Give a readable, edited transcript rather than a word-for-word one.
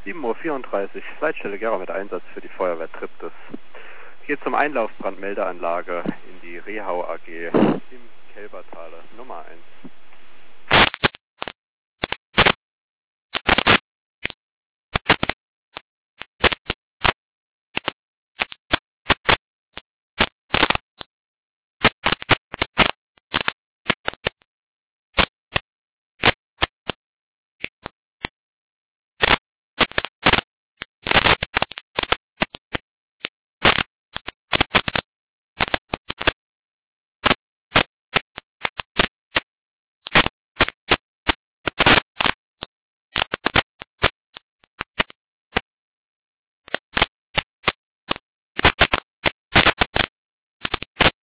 7:34 Uhr, Leitstelle Gera mit Einsatz für die Feuerwehr Triptis. Geht zum Einlaufbrandmeldeanlage in die Rehau AG im Kelbertale Nummer 1.